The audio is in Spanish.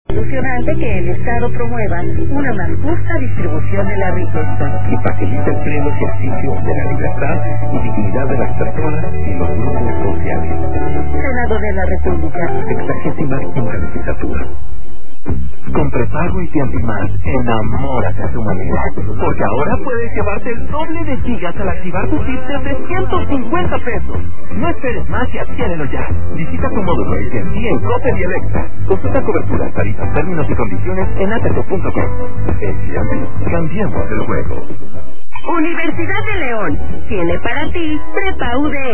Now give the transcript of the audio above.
Ilusionante que el Estado promueva una más justa distribución de la riqueza y facilite el pleno ejercicio de la libertad y dignidad de las personas y los grupos sociales. Senado de la República, 65ª legislatura. Con prepago y Tiempo y Más, enamórate a tu manera. Porque ahora puedes llevarte el doble de gigas al activar tu chip desde 150 pesos. No esperes más y adquiérelo ya. Visita tu módulo AT&T en Coppel y Alexa. Consulta coberturas, tarifas, términos y condiciones en atco.com. AT&T, cambiemos el juego. Universidad de León tiene para ti Prepa UDE.